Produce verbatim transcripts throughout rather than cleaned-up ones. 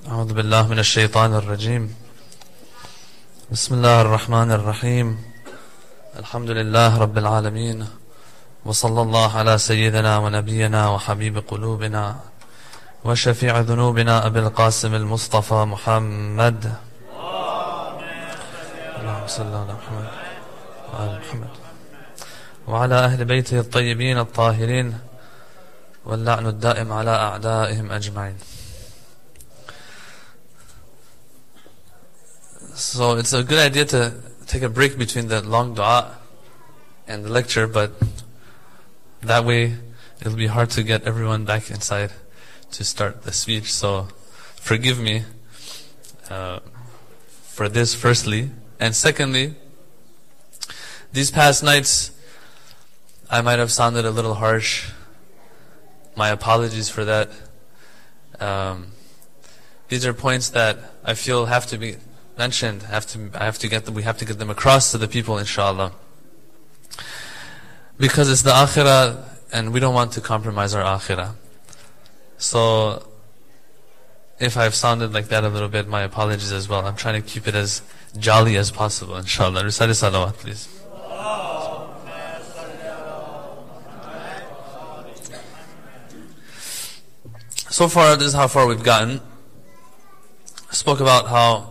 أعوذ بالله من الشيطان الرجيم بسم الله الرحمن الرحيم الحمد لله رب العالمين وصلى الله على سيدنا ونبينا وحبيب قلوبنا وشفيع ذنوبنا أبي القاسم المصطفى محمد اللهم صل على محمد وعلى محمد وعلى أهل بيته الطيبين الطاهرين واللعن الدائم على أعدائهم أجمعين. So it's a good idea to take a break between the long dua and the lecture, but that way it'll be hard to get everyone back inside to start the speech. So forgive me uh, for this firstly. And secondly, these past nights I might have sounded a little harsh. My apologies for that. Um, these are points that I feel have to be mentioned. Have to, I have to get them. We have to get them across to the people, inshallah, because it's the akhirah, and we don't want to compromise our akhirah. So, if I've sounded like that a little bit, my apologies as well. I'm trying to keep it as jolly as possible, inshallah. Recite salawat, please. So far, this is how far we've gotten. I spoke about how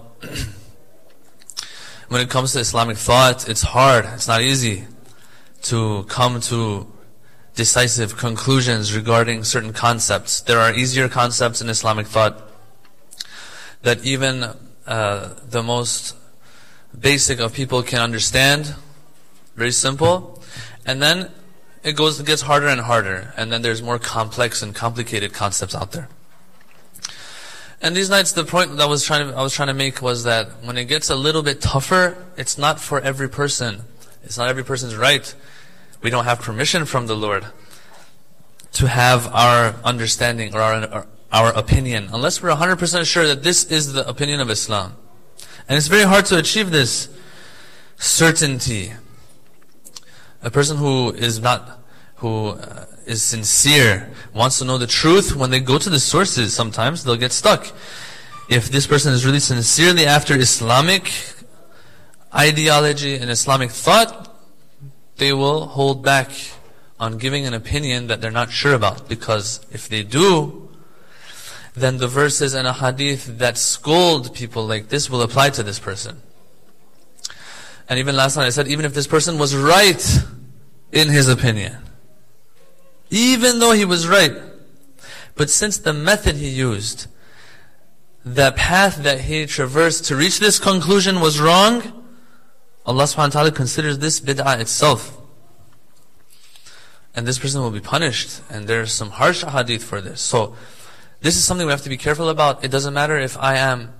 when it comes to Islamic thought, it's hard, it's not easy to come to decisive conclusions regarding certain concepts. There are easier concepts in Islamic thought that even uh, the most basic of people can understand, very simple, and then it goes, it gets harder and harder, and then there's more complex and complicated concepts out there. And these nights, the point that I was trying to, I was trying to make was that when it gets a little bit tougher, it's not for every person. It's not every person's right. We don't have permission from the Lord to have our understanding or our, our opinion, unless we're one hundred percent sure that this is the opinion of Islam. And it's very hard to achieve this certainty. A person who is not, who uh, is sincere, wants to know the truth, when they go to the sources, sometimes they'll get stuck. If this person is really sincerely after Islamic ideology and Islamic thought, they will hold back on giving an opinion that they're not sure about, because if they do, then the verses and a hadith that scold people like this will apply to this person. And even last night I said, even if this person was right in his opinion, even though he was right, but since the method he used, the path that he traversed to reach this conclusion was wrong, Allah subhanahu wa ta'ala considers this bid'ah itself. And this person will be punished. And there's some harsh hadith for this. So, this is something we have to be careful about. It doesn't matter if I am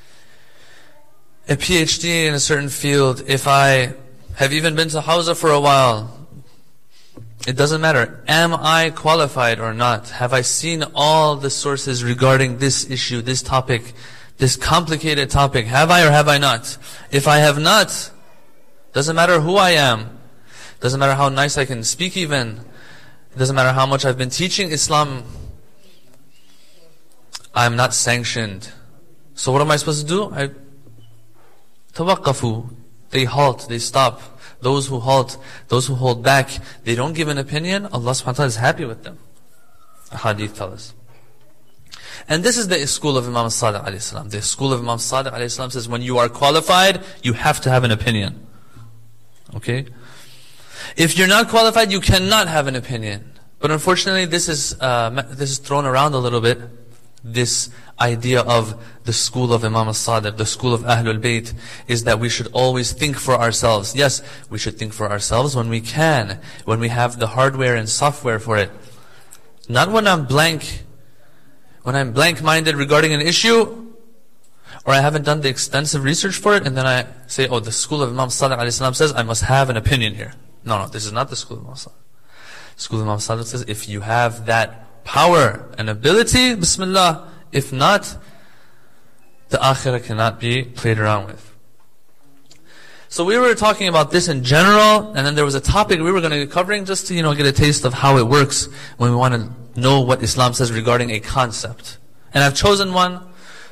a PhD in a certain field, if I have even been to Hawza for a while. It doesn't matter. Am I qualified or not? Have I seen all the sources regarding this issue, this topic, this complicated topic? Have I or have I not? If I have not, doesn't matter who I am. Doesn't matter how nice I can speak even. It doesn't matter how much I've been teaching Islam. I'm not sanctioned. So what am I supposed to do? I tawaqqafu. They halt, they stop. Those who halt, those who hold back, they don't give an opinion, Allah subhanahu wa ta'ala is happy with them. A hadith tells us. And this is the school of Imam Sadiq alayhi salam. The school of Imam Sadiq alayhi salam says, when you are qualified, you have to have an opinion. Okay? If you're not qualified, you cannot have an opinion. But unfortunately, this is uh, this is thrown around a little bit. This idea of the school of Imam al-Sadiq, the school of Ahlul Bayt, is that we should always think for ourselves. Yes, we should think for ourselves when we can, when we have the hardware and software for it. Not when I'm blank, when I'm blank-minded regarding an issue, or I haven't done the extensive research for it, and then I say, oh, the school of Imam Sadiq alayhi salam says, I must have an opinion here. No, no, this is not the school of Imam Sadiq. The school of Imam Sadiq says, if you have that power and ability, bismillah. If not, the akhirah cannot be played around with. So we were talking about this in general, and then there was a topic we were going to be covering just to, you know, get a taste of how it works when we want to know what Islam says regarding a concept. And I've chosen one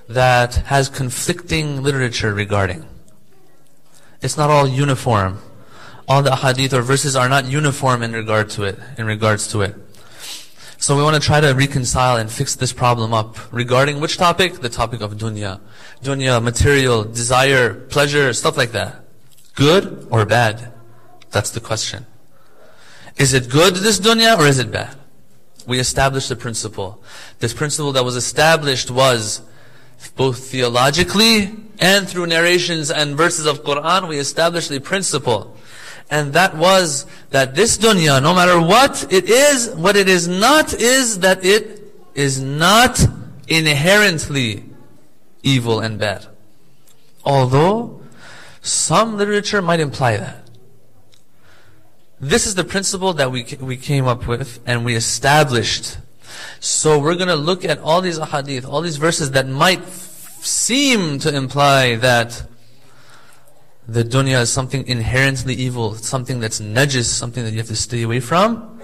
that has conflicting literature regarding. It's not all uniform. All the ahadith or verses are not uniform in regard to it, in regards to it. So we want to try to reconcile and fix this problem up. Regarding which topic? The topic of dunya. Dunya, material, desire, pleasure, stuff like that. Good or bad? That's the question. Is it good, this dunya, or is it bad? We established a principle. This principle that was established was both theologically and through narrations and verses of Quran, we established a principle. And that was that this dunya, no matter what it is, what it is not is that it is not inherently evil and bad. Although some literature might imply that. This is the principle that we we came up with and we established. So we're going to look at all these ahadith, all these verses that might f- seem to imply that the dunya is something inherently evil, something that's najis, something that you have to stay away from.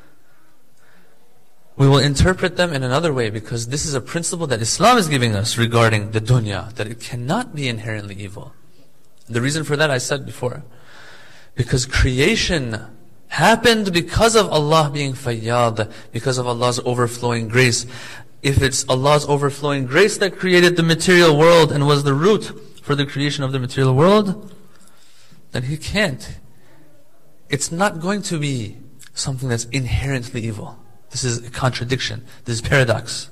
We will interpret them in another way because this is a principle that Islam is giving us regarding the dunya, that it cannot be inherently evil. The reason for that I said before. Because creation happened because of Allah being fayyad, because of Allah's overflowing grace. If it's Allah's overflowing grace that created the material world and was the root for the creation of the material world, then He can't. It's not going to be something that's inherently evil. This is a contradiction. This is paradox.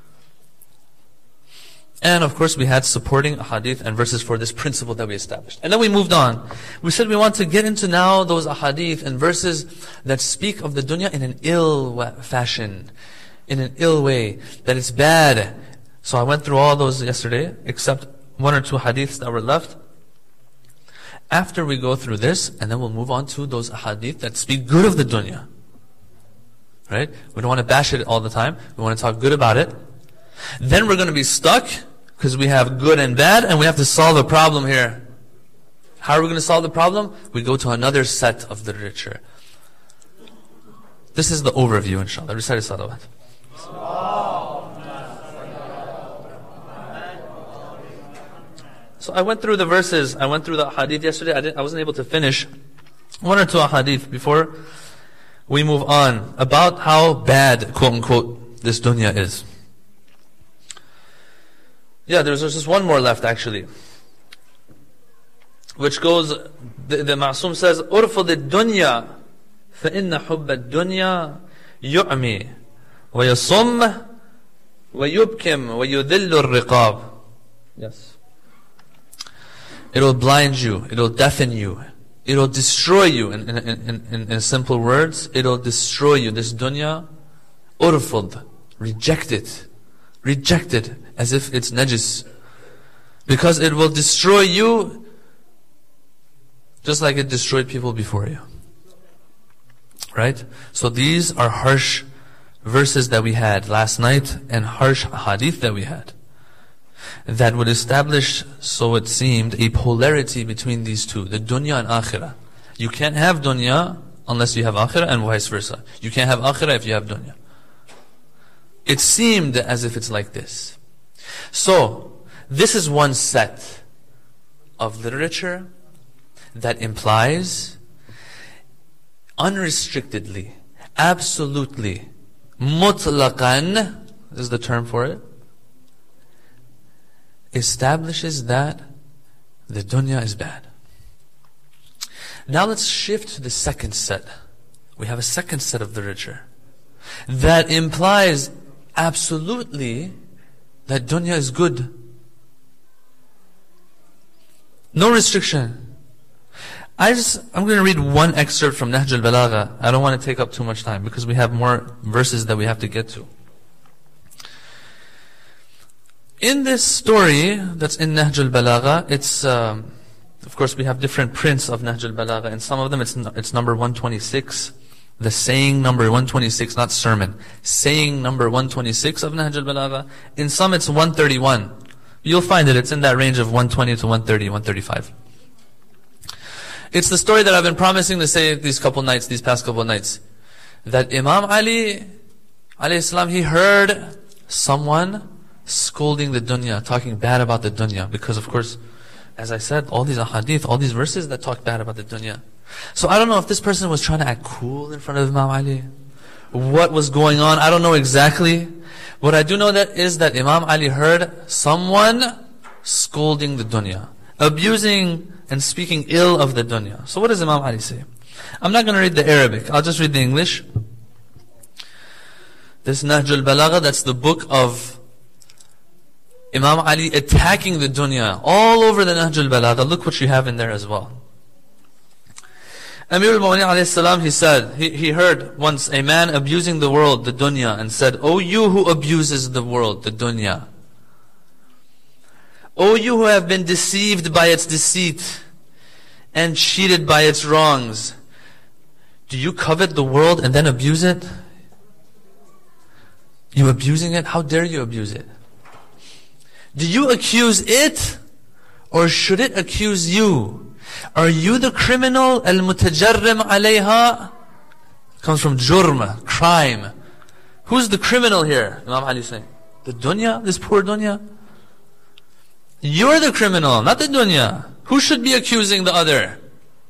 And of course we had supporting ahadith and verses for this principle that we established. And then we moved on. We said we want to get into now those ahadith and verses that speak of the dunya in an ill fashion, in an ill way, that it's bad. So I went through all those yesterday, except one or two hadiths that were left. After we go through this, and then we'll move on to those ahadith that speak good of the dunya. Right? We don't want to bash it all the time. We want to talk good about it. Then we're going to be stuck because we have good and bad and we have to solve a problem here. How are we going to solve the problem? We go to another set of literature. This is the overview, inshallah. Recite salawat. So I went through the verses, I went through the hadith yesterday. I, didn't, I wasn't able to finish one or two hadith before we move on about how bad, quote unquote, this dunya is. Yeah, there's just one more left actually, which goes, the, the Ma'soom says, "Urfud ad-dunya, fa inna hubb ad-dunya yu'mi, wa yasum, wa yubkim, wa yudillu ar-riqab." Yes. It will blind you, it will deafen you, it will destroy you. In, in, in, in, in simple words, it will destroy you. This dunya, urfud, reject it. Reject it as if it's najis. Because it will destroy you just like it destroyed people before you. Right? So these are harsh verses that we had last night and harsh hadith that we had. That would establish, so it seemed, a polarity between these two, the dunya and akhirah. You can't have dunya unless you have akhirah, and vice versa. You can't have akhirah if you have dunya. It seemed as if it's like this. So, this is one set of literature that implies unrestrictedly, absolutely, mutlaqan is the term for it, establishes that the dunya is bad. Now let's shift to the second set. We have a second set of literature that implies absolutely that dunya is good. No restriction. I just, I'm going to read one excerpt from Nahj al-Balagha. I don't want to take up too much time because we have more verses that we have to get to. In this story that's in Nahj al-Balagha, it's, um, of course we have different prints of Nahj al-Balagha, and some of them it's it's number one twenty-six. The saying number one twenty-six, not sermon. Saying number one twenty-six of Nahj al-Balagha. In some it's one thirty-one. You'll find it, it's in that range of one twenty to one thirty, one thirty-five. It's the story that I've been promising to say these couple nights, these past couple nights. That Imam Ali, alayhi salam, he heard someone scolding the dunya, talking bad about the dunya. Because of course, as I said, all these ahadith, all these verses that talk bad about the dunya. So I don't know if this person was trying to act cool in front of Imam Ali. What was going on, I don't know exactly. What I do know that is that Imam Ali heard someone scolding the dunya, abusing and speaking ill of the dunya. So what does Imam Ali say? I'm not going to read the Arabic, I'll just read the English. This Nahj al-Balagha, that's the book of Imam Ali attacking the dunya. All over the Nahj al-Balagha, look what you have in there as well. Amir al-Mu'minin alayhi salam, he said, he, he heard once a man abusing the world, the dunya, and said, O you who abuses the world, the dunya. O you who have been deceived by its deceit and cheated by its wrongs. Do you covet the world and then abuse it? You abusing it? How dare you abuse it? Do you accuse it? Or should it accuse you? Are you the criminal? Al-mutajarrim alayha comes from jurm, crime. Who's the criminal here? Imam Ali is saying, the dunya, this poor dunya. You're the criminal, not the dunya. Who should be accusing the other?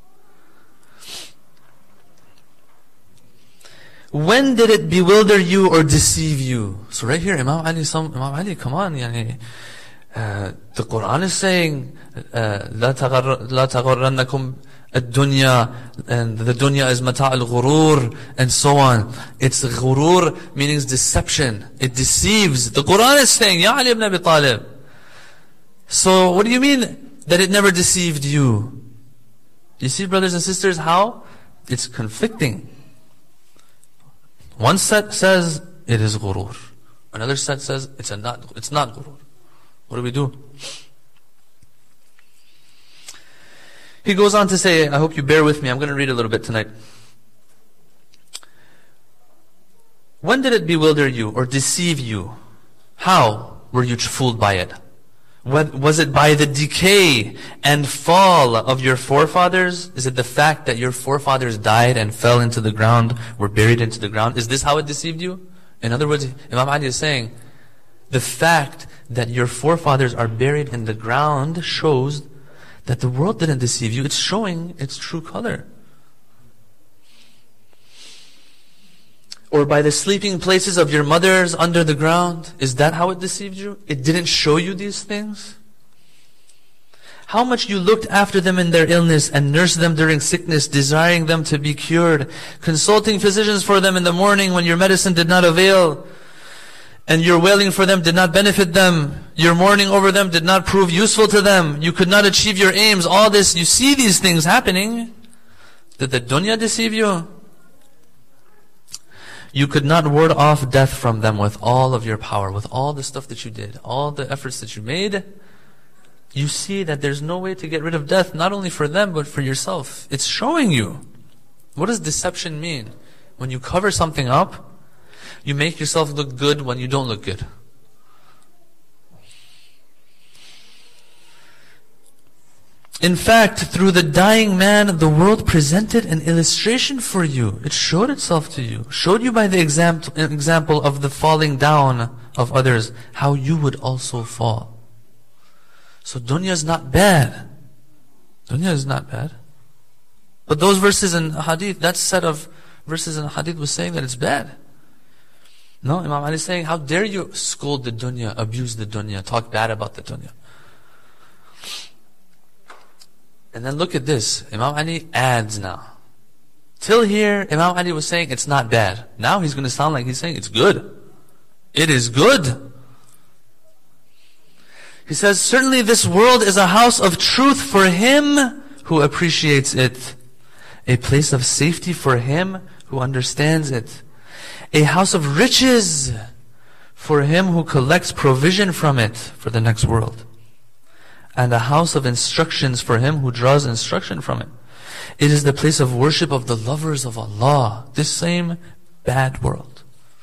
When did it bewilder you or deceive you? So right here, Imam Ali, some, Imam Ali, come on, yani, uh, the Quran is saying, لا تغرنكم الدنيا, and the dunya is mata' al-ghurur, and so on. It's ghurur, meaning deception. It deceives. The Quran is saying, Ya Ali ibn Abi Talib. So what do you mean that it never deceived you? You see, brothers and sisters, how it's conflicting. One set says it is ghurur. Another set says it's a not. It's not ghurur. What do we do? He goes on to say, I hope you bear with me. I'm going to read a little bit tonight. When did it bewilder you or deceive you? How were you fooled by it? Was it by the decay and fall of your forefathers? Is it the fact that your forefathers died and fell into the ground, were buried into the ground? Is this how it deceived you? In other words, Imam Ali is saying, the fact that your forefathers are buried in the ground shows that the world didn't deceive you. It's showing its true color. Or by the sleeping places of your mothers under the ground. Is that how it deceived you? It didn't show you these things? How much you looked after them in their illness and nursed them during sickness, desiring them to be cured, consulting physicians for them in the morning when your medicine did not avail, and your wailing for them did not benefit them, your mourning over them did not prove useful to them, you could not achieve your aims. All this, you see these things happening. Did the dunya deceive you? You could not ward off death from them with all of your power, with all the stuff that you did, all the efforts that you made. You see that there's no way to get rid of death, not only for them, but for yourself. It's showing you. What does deception mean? When you cover something up, you make yourself look good when you don't look good. In fact, through the dying man, the world presented an illustration for you. It showed itself to you. Showed you by the example, example of the falling down of others, how you would also fall. So dunya is not bad. Dunya is not bad. But those verses in hadith, that set of verses in hadith was saying that it's bad. No, Imam Ali is saying, how dare you scold the dunya, abuse the dunya, talk bad about the dunya. And then look at this. Imam Ali adds now. Till here, Imam Ali was saying it's not bad. Now he's going to sound like he's saying it's good. It is good. He says, certainly this world is a house of truth for him who appreciates it. A place of safety for him who understands it. A house of riches for him who collects provision from it for the next world. And a house of instructions for him who draws instruction from it. It is the place of worship of the lovers of Allah, this same bad world.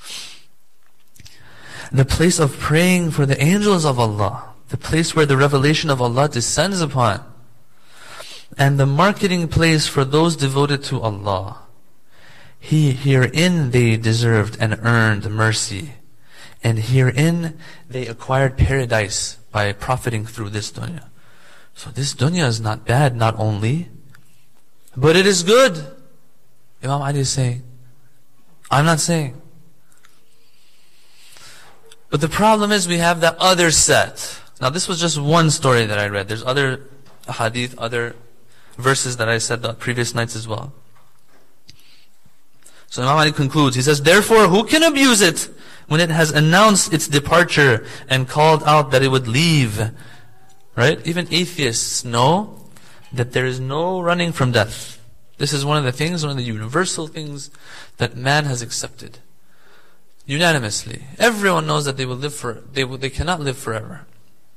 The place of praying for the angels of Allah, the place where the revelation of Allah descends upon, and the marketing place for those devoted to Allah. He herein they deserved and earned mercy, And herein they acquired paradise by profiting through this dunya. So this dunya is not bad, not only, but it is good. Imam Ali is saying. I'm not saying. But the problem is we have that other set. Now this was just one story that I read. There's other hadith, other verses that I said the previous nights as well. So Imam Ali concludes, he says, therefore who can abuse it when it has announced its departure and called out that it would leave? Right? Even atheists know that there is no running from death. This is one of the things, one of the universal things that man has accepted. Unanimously. Everyone knows that they will live for, they will, they cannot live forever.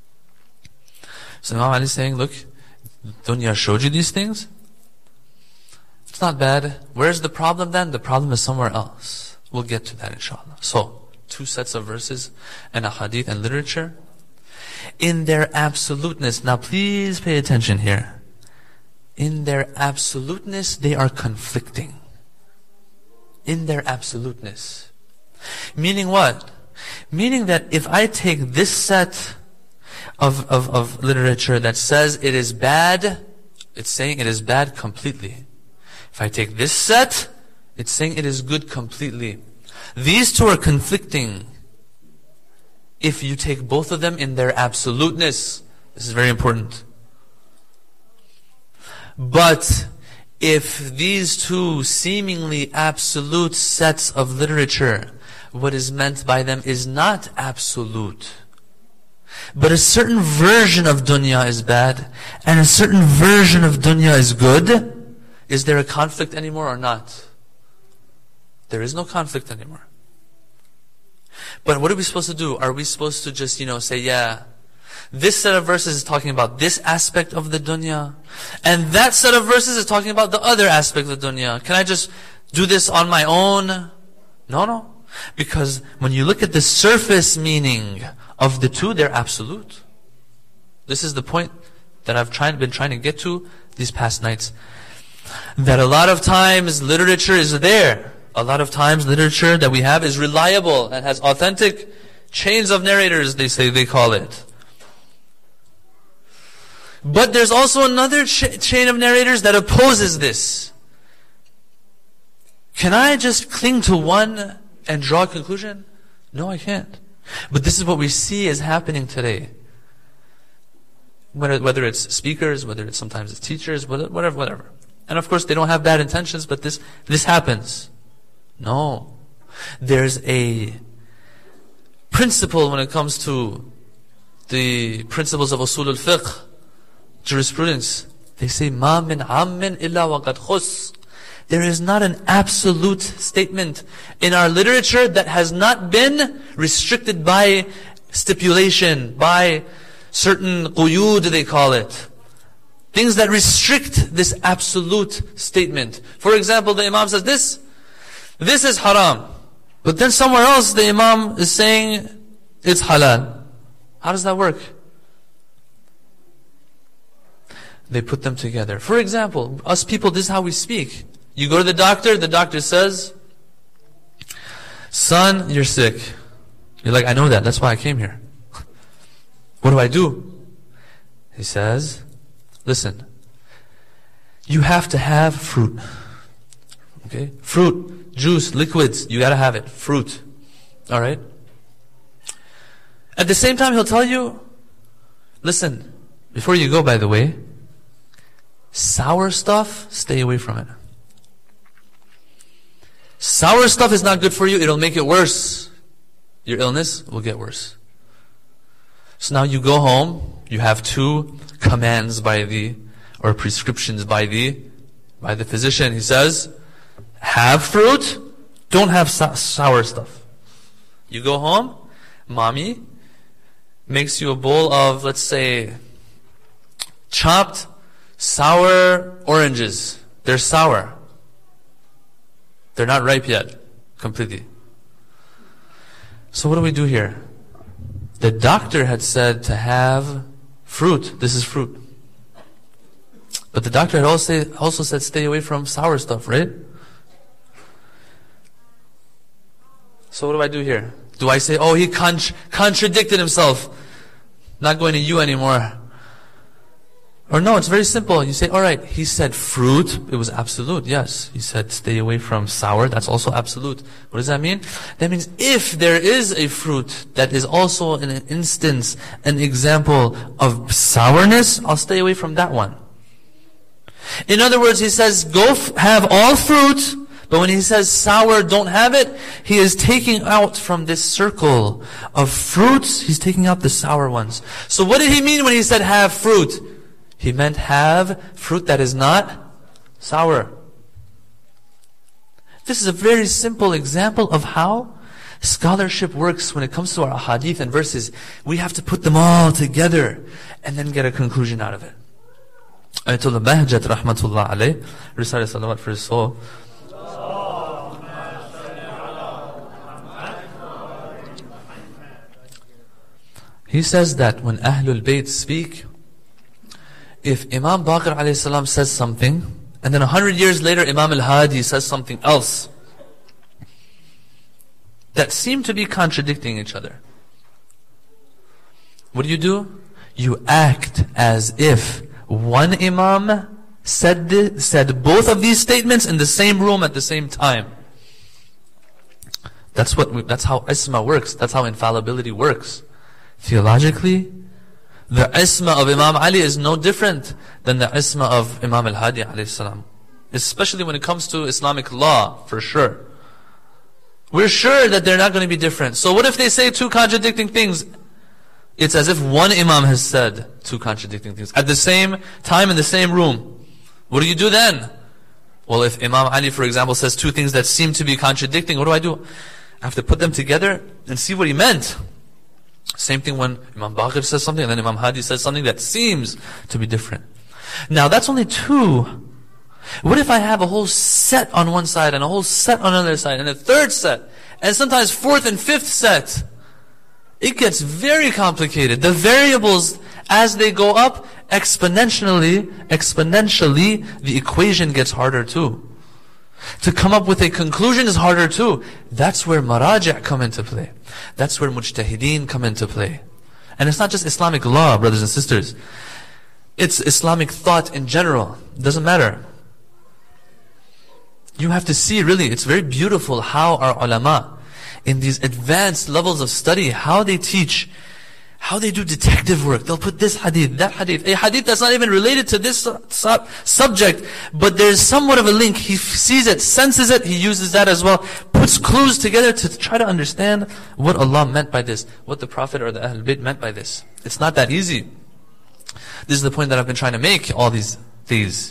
So Imam Ali is saying, look, dunya showed you these things. It's not bad. Where's the problem then? The problem is somewhere else. We'll get to that inshallah. So, two sets of verses and a hadith and literature. In their absoluteness, now please pay attention here. In their absoluteness, they are conflicting. In their absoluteness. Meaning what? Meaning that if I take this set of, of, of literature that says it is bad, it's saying it is bad completely. If I take this set, it's saying it is good completely. These two are conflicting. If you take both of them in their absoluteness, this is very important. But if these two seemingly absolute sets of literature, what is meant by them is not absolute, but a certain version of dunya is bad, and a certain version of dunya is good, is there a conflict anymore or not? There is no conflict anymore. But what are we supposed to do? Are we supposed to just, you know, say, yeah, this set of verses is talking about this aspect of the dunya, and that set of verses is talking about the other aspect of the dunya. Can I just do this on my own? No, no. Because when you look at the surface meaning of the two, they're absolute. This is the point that I've tried, been trying to get to these past nights. That a lot of times literature is there. A lot of times literature that we have is reliable and has authentic chains of narrators, they say, they call it. But there's also another ch- chain of narrators that opposes this. Can I just cling to one and draw a conclusion? No, I can't. But this is what we see is happening today. Whether, whether it's speakers, whether it's sometimes it's teachers, whatever, whatever. And of course they don't have bad intentions, but this, this happens. No. There's a principle when it comes to the principles of usul al-fiqh, jurisprudence. They say, مَا مِنْ عَامٍ إِلَّا وَقَدْ خُصٍّ. There is not an absolute statement in our literature that has not been restricted by stipulation, by certain quyud, they call it. Things that restrict this absolute statement. For example, the Imam says this, this is haram. But then somewhere else the Imam is saying it's halal. How does that work? They put them together. For example, us people, this is how we speak. You go to the doctor, the doctor says, son, you're sick. You're like, I know that, that's why I came here. What do I do? He says, listen, you have to have fruit. Okay? Fruit, juice, liquids, you gotta have it. Fruit. Alright? At the same time, he'll tell you, listen, before you go, by the way, sour stuff, stay away from it. Sour stuff is not good for you, it'll make it worse. Your illness will get worse. So now you go home, you have two commands by the, or prescriptions by the, by the physician. He says, have fruit, don't have so- sour stuff. You go home, mommy makes you a bowl of, let's say, chopped sour oranges. They're sour. They're not ripe yet, completely. So what do we do here? The doctor had said to have fruit. This is fruit. But the doctor had also, also said stay away from sour stuff, right? So what do I do here? Do I say, oh, he con- contradicted himself, not going to you anymore? Or no, it's very simple. You say, alright, he said fruit, it was absolute, yes. He said stay away from sour, that's also absolute. What does that mean? That means if there is a fruit that is also an instance, an example of sourness, I'll stay away from that one. In other words, he says, go f- have all fruit, but when he says sour, don't have it, he is taking out from this circle of fruits, he's taking out the sour ones. So what did he mean when he said have fruit? He meant have fruit that is not sour. This is a very simple example of how scholarship works when it comes to our hadith and verses. We have to put them all together and then get a conclusion out of it. Ayatollah Bahjat rahmatullah alayh, recite a salawat for his soul. He says that when Ahlul Bayt speak, if Imam Baqir alayhi salam says something, and then a hundred years later Imam al-Hadi says something else, that seem to be contradicting each other, what do you do? You act as if one Imam said this, said both of these statements in the same room at the same time. That's what we, that's how isma works. That's how infallibility works. Theologically, the isma of Imam Ali is no different than the isma of Imam al-Hadi alayhi salam. Especially when it comes to Islamic law, for sure. We're sure that they're not going to be different. So what if they say two contradicting things? It's as if one Imam has said two contradicting things at the same time in the same room. What do you do then? Well, if Imam Ali, for example, says two things that seem to be contradicting, what do I do? I have to put them together and see what he meant. Same thing when Imam Baqir says something and then Imam Hadi says something that seems to be different. Now that's only two. What if I have a whole set on one side and a whole set on another side and a third set and sometimes fourth and fifth set? It gets very complicated. The variables, as they go up exponentially, exponentially, the equation gets harder too. To come up with a conclusion is harder too. That's where maraja' come into play. That's where mujtahideen come into play. And it's not just Islamic law, brothers and sisters. It's Islamic thought in general. It doesn't matter. You have to see, really, it's very beautiful how our ulama, in these advanced levels of study, how they teach, how they do detective work. They'll put this hadith, that hadith, a hadith that's not even related to this su- subject, but there's somewhat of a link. He f- sees it, senses it, he uses that as well, puts clues together to try to understand what Allah meant by this, what the Prophet or the Ahlul Bayt meant by this. It's not that easy. This is the point that I've been trying to make all these days.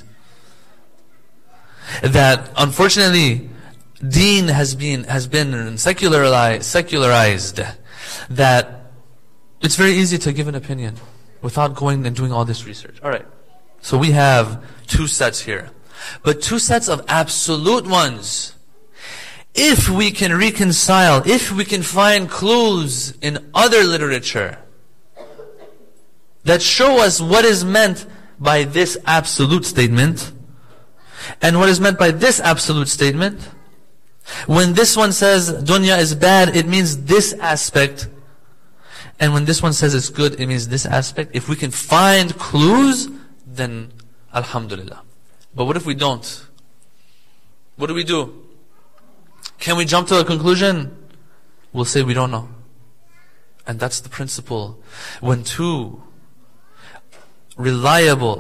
That unfortunately, deen has been has been secularized, secularized. That it's very easy to give an opinion without going and doing all this research. Alright, so we have two sets here. But two sets of absolute ones. If we can reconcile, if we can find clues in other literature that show us what is meant by this absolute statement, and what is meant by this absolute statement, when this one says dunya is bad, it means this aspect. And when this one says it's good, it means this aspect. If we can find clues, then alhamdulillah. But what if we don't? What do we do? Can we jump to a conclusion? We'll say we don't know. And that's the principle. When two reliable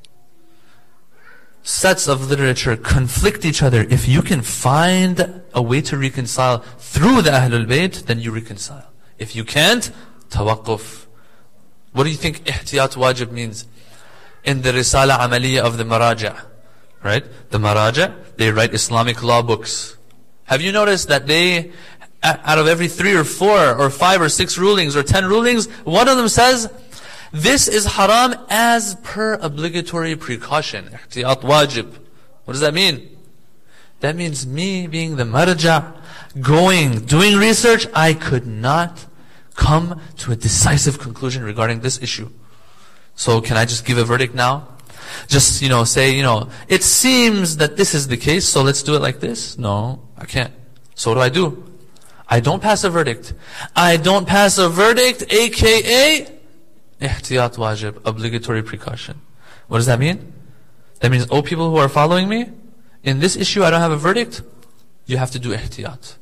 sets of literature conflict each other, if you can find a way to reconcile through the Ahlul Bayt, then you reconcile. If you can't, tawaqquf. What do you think ihtiyat wajib means? In the Risala Amaliya of the Maraja', right? The Maraja', they write Islamic law books. Have you noticed that they, out of every three or four or five or six rulings or ten rulings, one of them says, this is haram as per obligatory precaution. Ihtiyat wajib. What does that mean? That means me being the marja', going, doing research, I could not come to a decisive conclusion regarding this issue. So can I just give a verdict now? Just, you know, say, you know, it seems that this is the case, so let's do it like this? No, I can't. So what do I do? I don't pass a verdict. I don't pass a verdict, aka ihtiyat wajib, obligatory precaution. What does that mean? That means, oh people who are following me, in this issue I don't have a verdict, you have to do ihtiyat.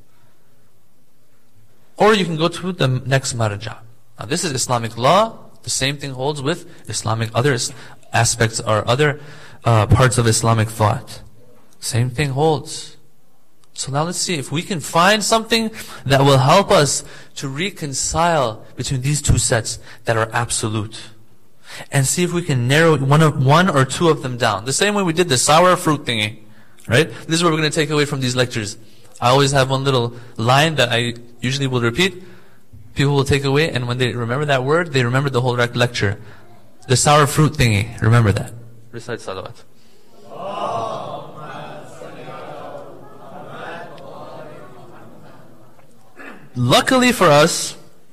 Or you can go to the next marja. Now this is Islamic law. The same thing holds with Islamic other aspects or other uh, parts of Islamic thought. Same thing holds. So now let's see if we can find something that will help us to reconcile between these two sets that are absolute. And see if we can narrow one of one or two of them down. The same way we did the sour fruit thingy. Right? This is what we're going to take away from these lectures. I always have one little line that I usually will repeat. People will take away, and when they remember that word, they remember the whole lecture. The sour fruit thingy. Remember that. Recite salawat. Luckily for us,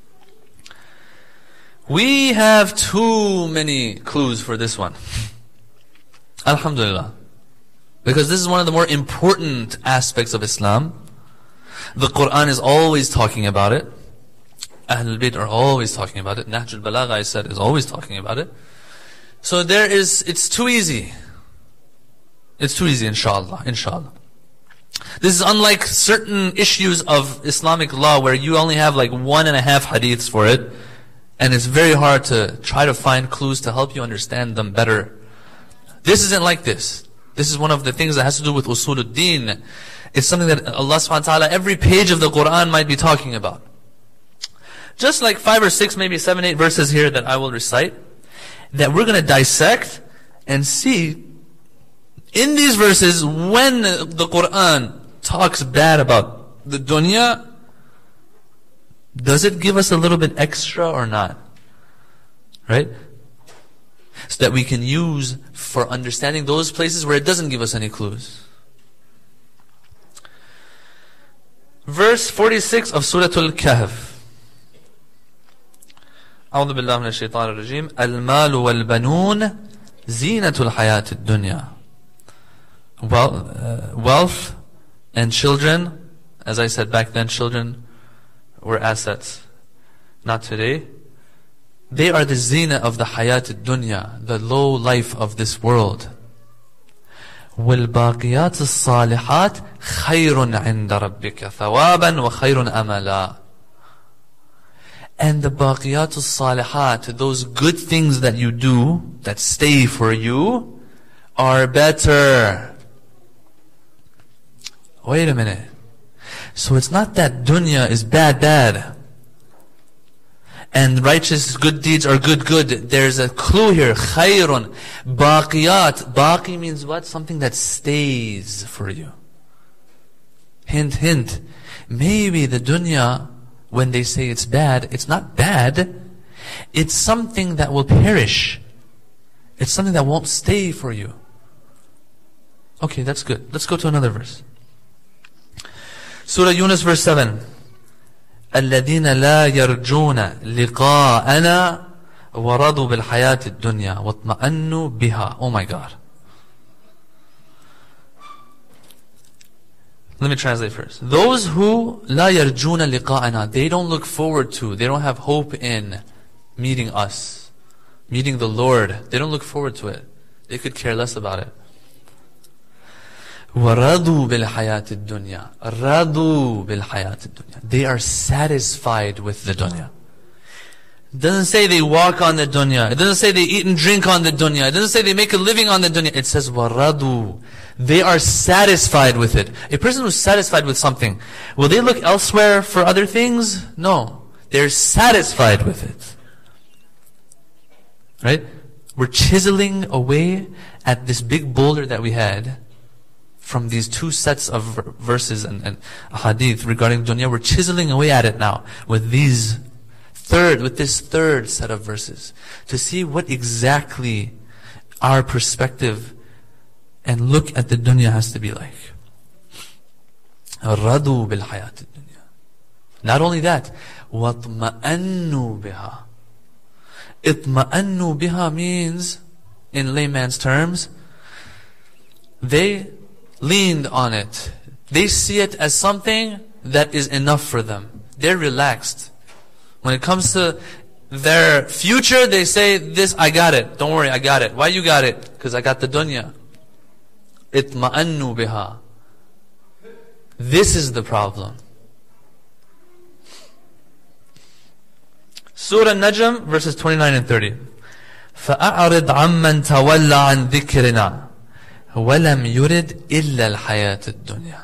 we have too many clues for this one. Alhamdulillah. Because this is one of the more important aspects of Islam. The Quran is always talking about it. Ahlul Bayt are always talking about it. Nahjul Balagha, I said, is always talking about it. So there is, it's too easy. It's too easy, inshallah, inshallah. This is unlike certain issues of Islamic law where you only have like one and a half hadiths for it. And it's very hard to try to find clues to help you understand them better. This isn't like this. This is one of the things that has to do with usuluddin. It's something that Allah subhanahu wa ta'ala, every page of the Quran might be talking about. Just like five or six, maybe seven, eight verses here that I will recite, that we're going to dissect and see in these verses when the Quran talks bad about the dunya, does it give us a little bit extra or not? Right? So that we can use for understanding those places where it doesn't give us any clues. Verse forty-six of Surah Al-Kahf. أعوذ بالله من الشيطان الرجيم المال والبنون زينة الحياة الدنيا. Well, uh, wealth and children, as I said back then, children were assets. Not today. They are the zina of the hayat dunya, the low life of this world. وَالْبَاقِيَاتُ الصَّالِحَاتِ خَيْرٌ عِنْدَ رَبِّكَ ثَوَابًا وَخَيْرٌ أَمَلًا. And the baqiyat al-salihat, those good things that you do, that stay for you, are better. Wait a minute. So it's not that dunya is bad, bad. And righteous good deeds are good, good. There's a clue here. Khayrun. Baqiyat. Baqi means what? Something that stays for you. Hint, hint. Maybe the dunya, when they say it's bad, it's not bad. It's something that will perish. It's something that won't stay for you. Okay, that's good. Let's go to another verse. Surah Yunus verse seven. الَّذِينَ لَا يَرْجُونَ لِقَاءَنَا وَرَضُوا بِالْحَيَاةِ الدُّنْيَا وَاطْمَأَنُّوا بِهَا. Oh my God. Let me translate first. Those who لَا يَرْجُونَ لِقَاءَنَا, they don't look forward to, they don't have hope in meeting us, meeting the Lord. They don't look forward to it. They could care less about it. وَرَضُوا بِالْحَيَاةِ الدُّنْيَا. رَضُوا بِالْحَيَاةِ الدُّنْيَا. They are satisfied with the dunya. It doesn't say they walk on the dunya. It doesn't say they eat and drink on the dunya. It doesn't say they make a living on the dunya. It says وَرَضُوا. They are satisfied with it. A person who's satisfied with something, will they look elsewhere for other things? No. They're satisfied with it. Right? We're chiseling away at this big boulder that we had from these two sets of verses and, and hadith regarding dunya. We're chiseling away at it now with these third, with this third set of verses to see what exactly our perspective and look at the dunya has to be like. Radu bil hayat dunya. Not only that, watma'annu biha. Itma'annu biha means, in layman's terms, they leaned on it. They see it as something that is enough for them. They're relaxed. When it comes to their future, they say, this, I got it. Don't worry, I got it. Why you got it? Because I got the dunya. Itma'annu biha. This is the problem. Surah Najm, verses twenty-nine and thirty. فَأَعْرِضْ عَمَّنْ تَوَلَّ عَنْ ذِكْرِنَا وَلَمْ يُرِدْ إِلَّا الْحَيَاةِ الدُّنْيَا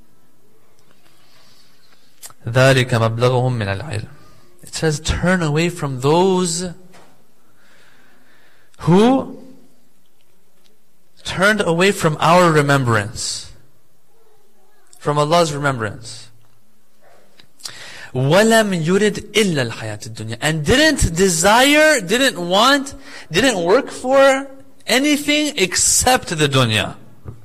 ذَلِكَ مَبْلَغُهُمْ مِنَ الْعِلْمِ. It says, turn away from those who turned away from our remembrance, from Allah's remembrance. وَلَمْ يُرِدْ إِلَّا الْحَيَاةِ الدُّنْيَا. And didn't desire, didn't want, didn't work for anything except the dunya.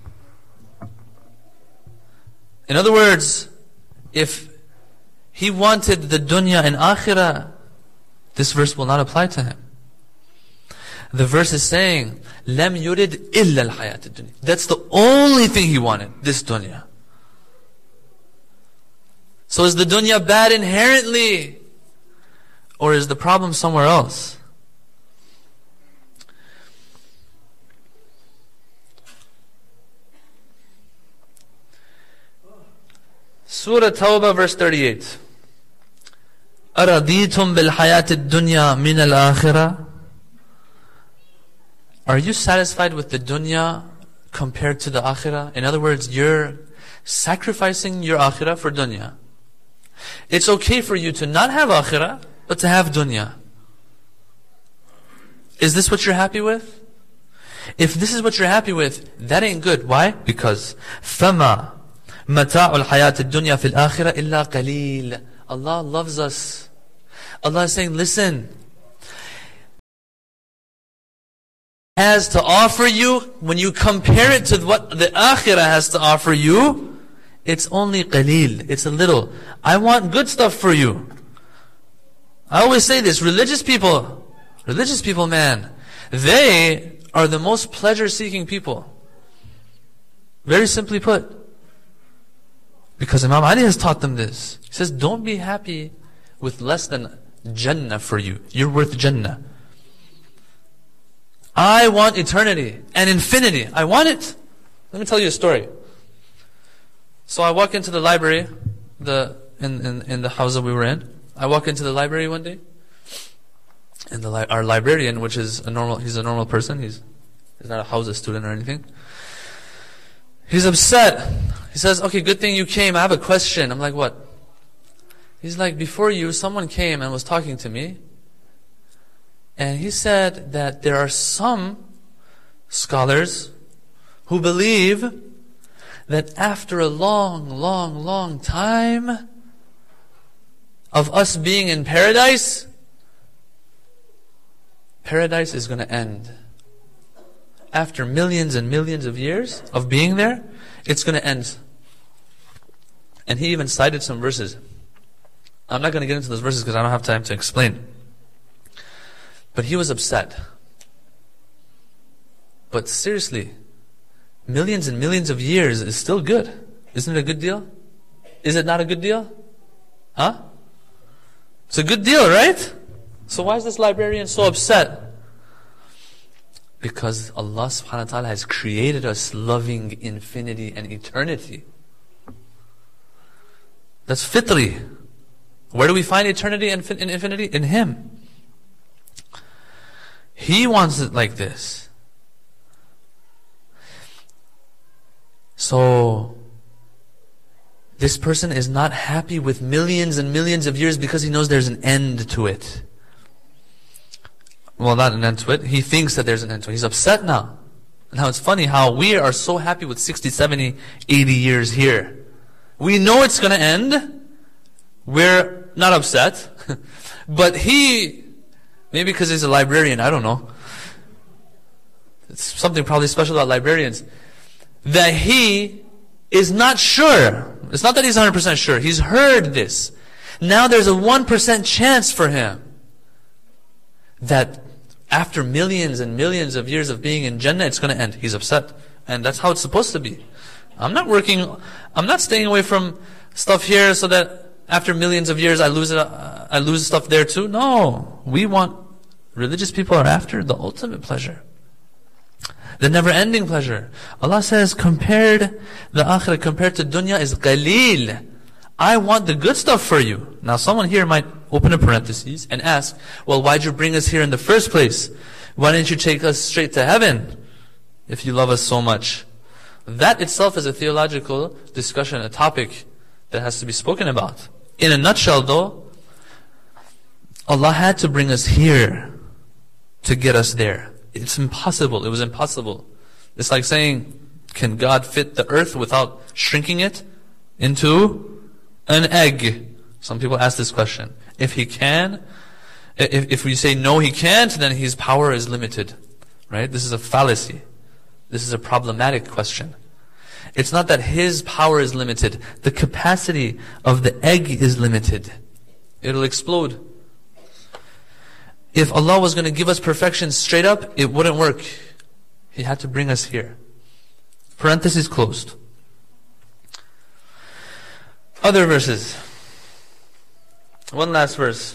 In other words, if he wanted the dunya and akhirah, this verse will not apply to him. The verse is saying, لَمْ يُرِدْ إِلَّا الْحَيَاةِ الدُّنْيَا. That's the only thing he wanted, this dunya. So is the dunya bad inherently? Or is the problem somewhere else? Surah Tawbah, verse thirty-eight. أَرَضِيتُمْ بِالْحَيَاةِ الدُّنْيَا مِنَ الْآخِرَةِ. Are you satisfied with the dunya compared to the akhirah? In other words, you're sacrificing your akhirah for dunya. It's okay for you to not have akhirah, but to have dunya. Is this what you're happy with? If this is what you're happy with, that ain't good. Why? Because فَمَا مَتَاعُ الْحَيَاةِ الدُّنْيَا فِي الْآخِرَةِ إِلَّا قَلِيلٌ. Allah loves us. Allah is saying, listen, has to offer you, when you compare it to what the akhirah has to offer you, it's only qaleel, it's a little. I want good stuff for you. I always say this, religious people, religious people, man, they are the most pleasure-seeking people. Very simply put. Because Imam Ali has taught them this. He says, don't be happy with less than Jannah for you. You're worth Jannah. I want eternity and infinity. I want it. Let me tell you a story. So I walk into the library, the in, in, in the house that we were in. I walk into the library one day, and the li- our librarian, which is a normal, he's a normal person. He's he's not a Hawza student or anything. He's upset. He says, "Okay, good thing you came. I have a question." I'm like, "What?" He's like, "Before you, someone came and was talking to me, and he said that there are some scholars who believe that after a long, long, long time of us being in paradise, paradise is going to end. After millions and millions of years of being there, it's going to end." And he even cited some verses. I'm not going to get into those verses because I don't have time to explain. But he was upset. But seriously, millions and millions of years is still good. Isn't it a good deal? Is it not a good deal? Huh? It's a good deal, right? So why is this librarian so upset? Because Allah subhanahu wa ta'ala has created us loving infinity and eternity. That's fitri. Where do we find eternity and infinity? In Him. He wants it like this. So, this person is not happy with millions and millions of years because he knows there's an end to it. Well, not an end to it. He thinks that there's an end to it. He's upset now. Now it's funny how we are so happy with sixty, seventy, eighty years here. We know it's going to end. We're not upset. But he, maybe because he's a librarian, I don't know. It's something probably special about librarians. That he is not sure. It's not that he's one hundred percent sure. He's heard this. Now there's a one percent chance for him that after millions and millions of years of being in Jannah, it's going to end. He's upset. And that's how it's supposed to be. I'm not working, I'm not staying away from stuff here so that after millions of years I lose it, uh, I lose stuff there too? No. We want, religious people are after the ultimate pleasure. The never-ending pleasure. Allah says, compared, the akhirah compared to dunya is qaleel. I want the good stuff for you. Now someone here might open a parenthesis and ask, well, why'd you bring us here in the first place? Why didn't you take us straight to heaven if you love us so much? That itself is a theological discussion, a topic that has to be spoken about. In a nutshell though, Allah had to bring us here to get us there. It's impossible. It was impossible. It's like saying, can God fit the earth without shrinking it into an egg? Some people ask this question. If He can, if, if we say no, He can't, then His power is limited. Right? This is a fallacy. This is a problematic question. It's not that His power is limited. The capacity of the egg is limited. It'll explode. If Allah was going to give us perfection straight up, it wouldn't work. He had to bring us here. Parenthesis closed. Other verses. One last verse.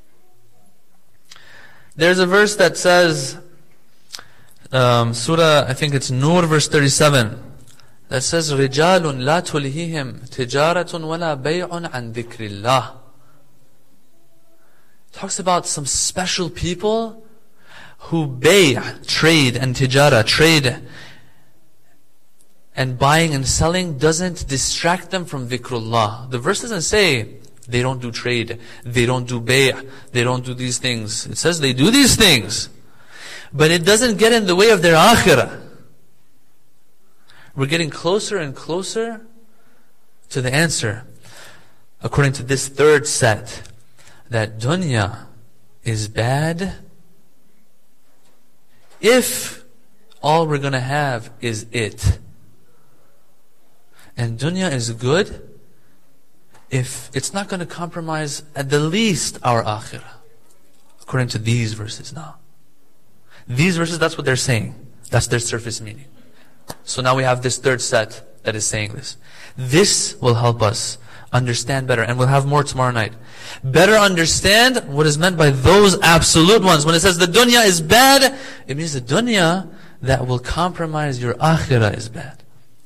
There's a verse that says, um, Surah, I think it's Nur, verse thirty-seven, that says, رِجَالٌ لَا تُلْهِهِمْ تِجَارَةٌ وَلَا بَيْعٌ عَنْ ذِكْرِ اللَّهِ. Talks about some special people who bay', trade, and tijara, trade, and buying and selling doesn't distract them from dhikrullah. The verse doesn't say they don't do trade, they don't do bay', they don't do these things. It says they do these things, but it doesn't get in the way of their akhirah. We're getting closer and closer to the answer, according to this third set, that dunya is bad if all we're going to have is it. And dunya is good if it's not going to compromise at the least our akhirah. According to these verses now. These verses, that's what they're saying. That's their surface meaning. So now we have this third set that is saying this. This will help us understand better, and we'll have more tomorrow night. Better understand what is meant by those absolute ones. When it says the dunya is bad, it means the dunya that will compromise your akhirah is bad.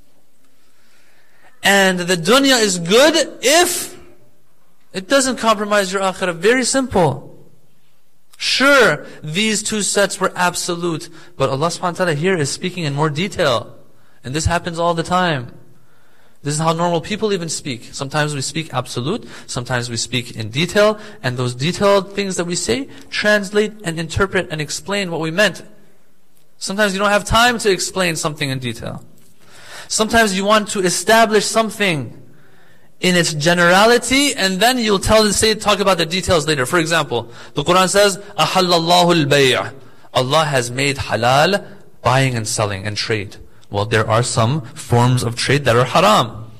And the dunya is good if it doesn't compromise your akhirah. Very simple. Sure, these two sets were absolute, but Allah subhanahu wa ta'ala here is speaking in more detail. And this happens all the time. This is how normal people even speak. Sometimes we speak absolute, sometimes we speak in detail, and those detailed things that we say translate and interpret and explain what we meant. Sometimes you don't have time to explain something in detail. Sometimes you want to establish something in its generality, and then you'll tell say talk about the details later. For example, the Quran says, أَحَلَّ اللَّهُ الْبَيْعَ. Allah has made halal buying and selling and trade. Well, there are some forms of trade that are haram.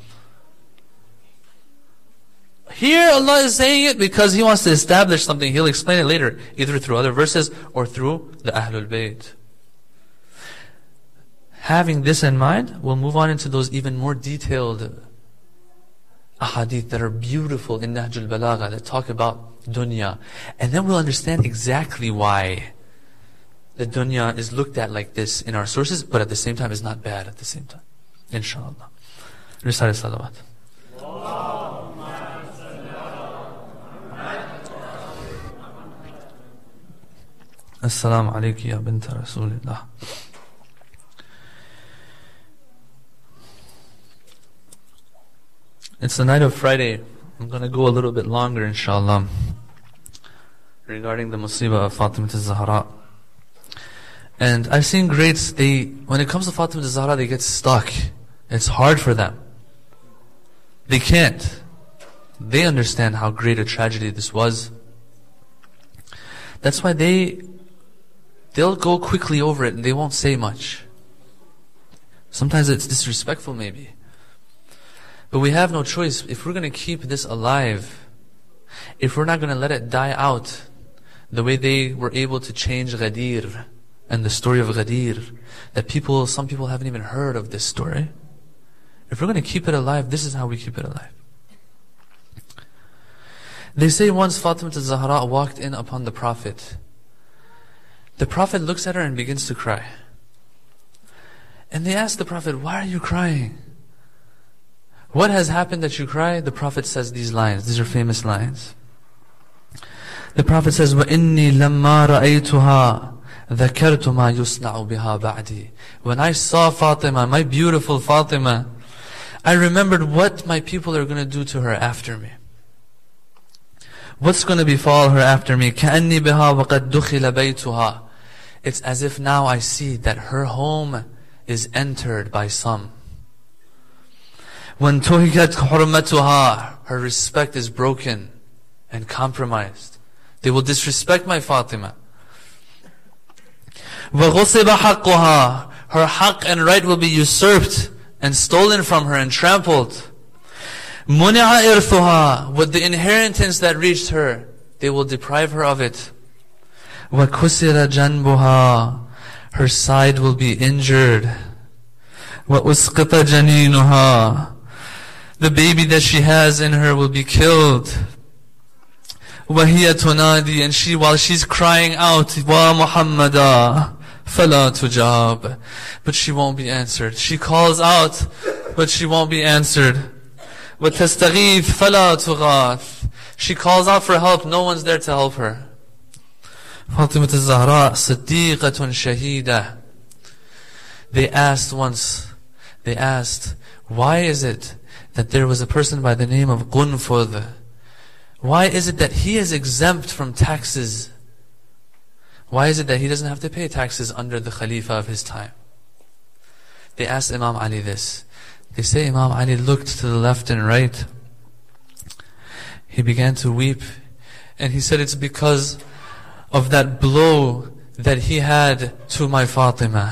Here Allah is saying it because He wants to establish something. He'll explain it later, either through other verses or through the Ahlul Bayt. Having this in mind, we'll move on into those even more detailed ahadith that are beautiful in Nahjul Balagha that talk about dunya. And then we'll understand exactly why the dunya is looked at like this in our sources, but at the same time is not bad at the same time. Inshallah. Recite salawat. Assalamu alayki ya bint Rasulillah. It's the night of Friday. I'm going to go a little bit longer, inshallah, regarding the musibah of Fatima al-Zahra. And I've seen greats, they, when it comes to Fatima al-Zahra, they get stuck. It's hard for them. They can't. They understand how great a tragedy this was. That's why they, they'll go quickly over it and they won't say much. Sometimes it's disrespectful maybe. But we have no choice. If we're going to keep this alive, if we're not going to let it die out, the way they were able to change Ghadir, and the story of Ghadir, that people, some people haven't even heard of this story. If we're going to keep it alive, this is how we keep it alive. They say once Fatima al-Zahra walked in upon the Prophet. The Prophet looks at her and begins to cry. And they ask the Prophet, why are you crying? What has happened that you cry? The Prophet says these lines. These are famous lines. The Prophet says, وَإِنِّي لَمَّا رَأَيْتُهَا ذَكَرْتُ مَا يُصْنَعُ بِهَا بَعْدِي. When I saw Fatima, my beautiful Fatima, I remembered what my people are going to do to her after me. What's going to befall her after me? كَأَنِّي بِهَا وَقَدْ دُخِلَ بَيْتُهَا. It's as if now I see that her home is entered by some. When tuhikat hurmatuha, her respect is broken and compromised. They will disrespect my Fatima. وَغُصِبَ حَقُّهَا, her haqq and right will be usurped and stolen from her and trampled. مُنِعَ إِرْثُهَا, with the inheritance that reached her, they will deprive her of it. وَكُسِرَ جَنْبُهَا, her side will be injured. وَأُسْقِطَ جَنِينُهَا, the baby that she has in her will be killed. وَهِيَ تُنَادِي, and she, while she's crying out, وَا مُحَمَّدًا فَلَا تُجَابْ, but she won't be answered. She calls out, but she won't be answered. وَتَسْتَغِيث فَلَا تُغَاث, she calls out for help, no one's there to help her. Fatima al-Zahra, صديقة شهيدة. They asked once, they asked, why is it that there was a person by the name of Qunfudh? Why is it that he is exempt from taxes? Why is it that he doesn't have to pay taxes under the Khalifa of his time? They asked Imam Ali this. They say Imam Ali looked to the left and right. He began to weep. And he said, it's because of that blow that he had to my Fatima.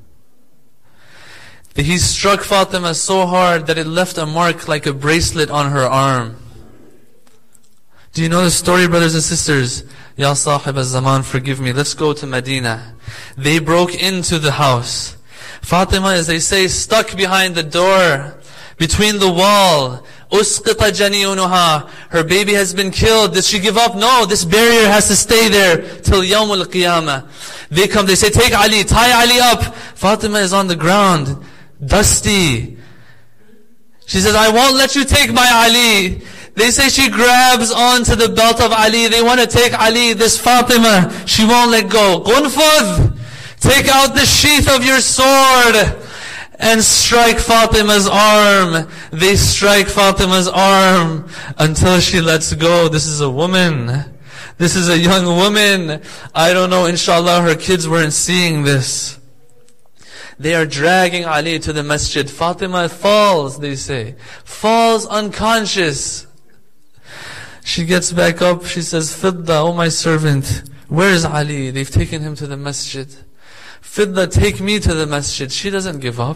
He struck Fatima so hard that it left a mark like a bracelet on her arm. Do you know the story, brothers and sisters? Ya Sahib al-Zaman, forgive me. Let's go to Medina. They broke into the house. Fatima, as they say, stuck behind the door, between the wall. Usqita janiyunuha, her baby has been killed. Did she give up? No, this barrier has to stay there till Yawm al-Qiyamah. They come, they say, take Ali, tie Ali up. Fatima is on the ground, dusty. She says, I won't let you take my Ali. They say she grabs onto the belt of Ali. They want to take Ali, this Fatima. She won't let go. Qunfudh, take out the sheath of your sword and strike Fatima's arm. They strike Fatima's arm until she lets go. This is a woman. This is a young woman. I don't know, inshallah, her kids weren't seeing this. They are dragging Ali to the masjid. Fatima falls, they say. Falls unconscious. She gets back up. She says, Fidda, oh my servant, where is Ali? They've taken him to the masjid. Fidda, take me to the masjid. She doesn't give up.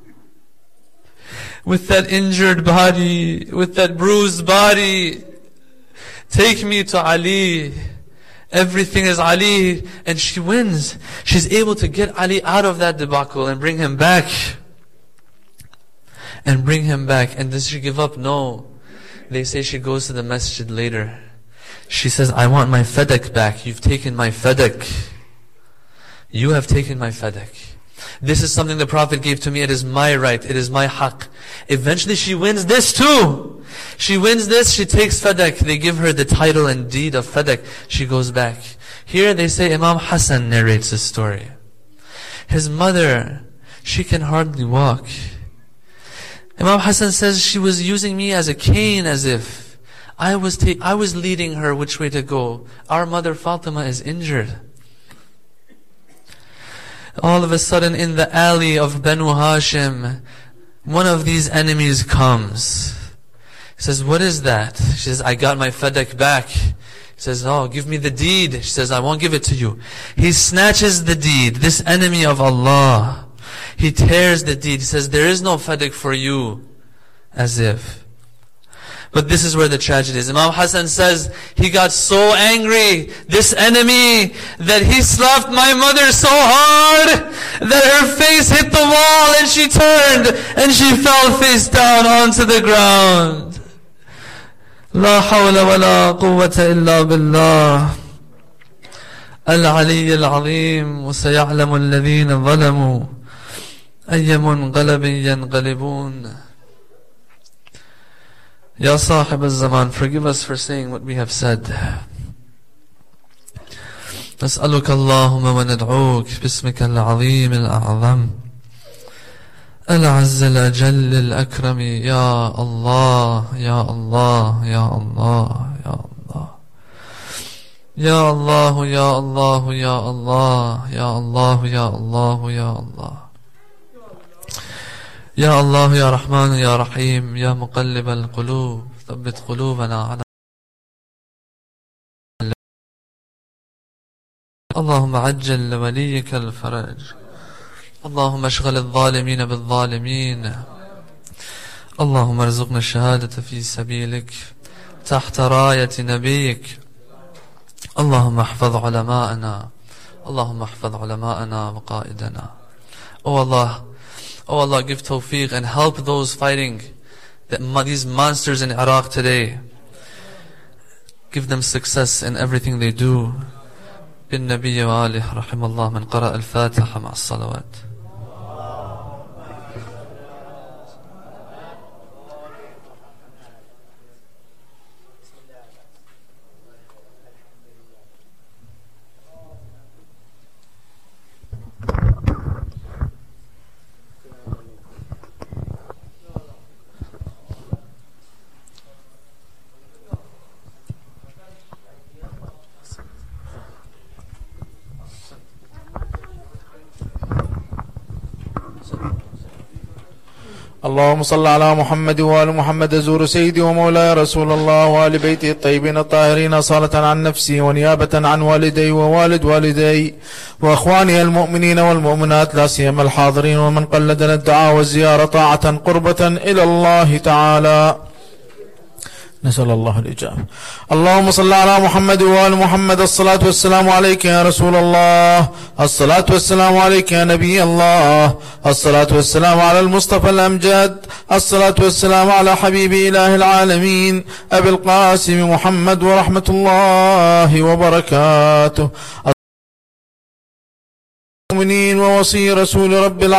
With that injured body, with that bruised body, take me to Ali. Everything is Ali. And she wins. She's able to get Ali out of that debacle and bring him back. And bring him back. And does she give up? No. They say she goes to the masjid later. She says, I want my fadak back. You've taken my fadak. You have taken my fadak. This is something the Prophet gave to me. It is my right. It is my haqq. Eventually she wins this too. She wins this. She takes fadak. They give her the title and deed of fadak. She goes back. Here they say Imam Hassan narrates this story. His mother, she can hardly walk. Imam Hassan says, she was using me as a cane, as if I was ta- I was leading her which way to go. Our mother Fatima is injured. All of a sudden, in the alley of Banu Hashim, one of these enemies comes. He says, what is that? She says, I got my fadak back. He says, oh, give me the deed. She says, I won't give it to you. He snatches the deed, this enemy of Allah. He tears the deed. He says, there is no fadak for you. As if. But this is where the tragedy is. Imam Hassan says, he got so angry, this enemy, that he slapped my mother so hard, that her face hit the wall and she turned, and she fell face down onto the ground. لا حول ولا قوة إلا بالله العلي العظيم. وسيعلم الذين ظلموا أي منقلب ينقلبون. Ya Sahib al-Zaman, forgive us for saying what we have said. نسألك اللهم وندعوك باسمك العظيم الأعظم العز الأجل الأكرم. يا الله يا الله يا الله يا الله يا الله يا الله يا الله يا الله يا الله يا الله يا الله يا رحمن يا رحيم يا مقلب القلوب ثبت قلوبنا على. اللهم عجل لوليك الفرج. اللهم اشغل الظالمين بالظالمين. اللهم ارزقنا الشهادة في سبيلك تحت راية نبيك. اللهم احفظ علماءنا. اللهم احفظ علماءنا وقائدنا. Oh Allah, oh Allah, give tawfiq and help those fighting the, these monsters in Iraq today. Give them success in everything they do. بالنبي وآله رحم الله من قرأ الفاتحة مع الصلوات. اللهم صل على محمد وآل محمد. أزور سيدي ومولاي رسول الله وآل بيته الطيبين الطاهرين أصالة عن نفسي ونيابة عن والدي ووالد والدي وأخواني المؤمنين والمؤمنات لا سيما الحاضرين ومن قلدنا الدعاء والزيارة طاعة قربة إلى الله تعالى. نسأل الله الإجابة. اللهم صل على محمد وآل محمد. الصلاة والسلام عليك يا رسول الله. الصلاة والسلام عليك يا نبي الله. الصلاة والسلام على المصطفى الأمجد. الصلاة والسلام على حبيب إله العالمين أبي القاسم محمد ورحمة الله وبركاته. المؤمنين ووصي رسول رب العالمين